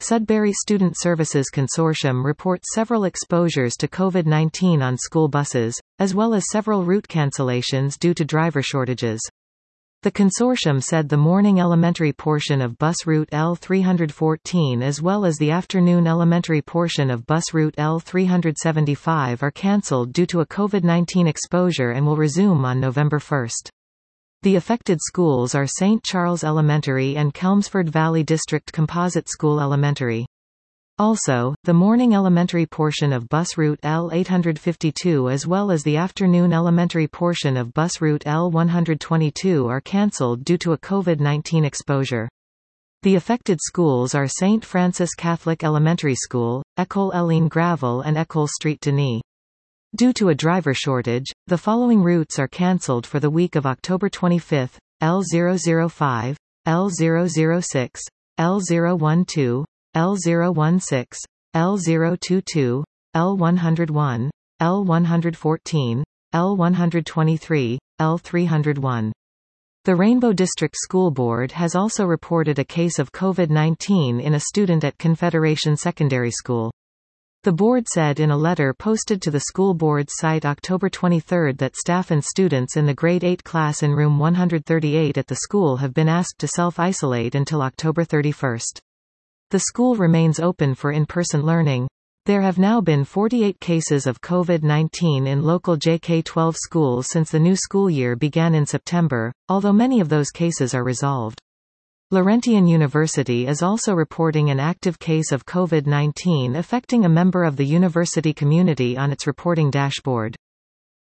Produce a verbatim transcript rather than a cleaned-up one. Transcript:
Sudbury Student Services Consortium reports several exposures to COVID nineteen on school buses, as well as several route cancellations due to driver shortages. The consortium said the morning elementary portion of bus route L three fourteen as well as the afternoon elementary portion of bus route L three seventy-five are cancelled due to a COVID nineteen exposure and will resume on November first. The affected schools are Saint Charles Elementary and Kelmsford Valley District Composite School Elementary. Also, the morning elementary portion of bus route L eight fifty-two as well as the afternoon elementary portion of bus route L one twenty-two are cancelled due to a COVID nineteen exposure. The affected schools are Saint Francis Catholic Elementary School, École Hélène Gravel and École Street Denis. Due to a driver shortage, the following routes are cancelled for the week of October twenty-fifth, L zero zero five, L zero zero six, L zero one two, L zero one six, L zero two two, L one oh one, L one fourteen, L one twenty-three, L three oh one. The Rainbow District School Board has also reported a case of COVID nineteen in a student at Confederation Secondary School. The board said in a letter posted to the school board's site October twenty-third that staff and students in the grade eight class in room one thirty-eight at the school have been asked to self-isolate until October thirty-first. The school remains open for in-person learning. There have now been forty-eight cases of COVID nineteen in local J K twelve schools since the new school year began in September, although many of those cases are resolved. Laurentian University is also reporting an active case of COVID nineteen affecting a member of the university community on its reporting dashboard.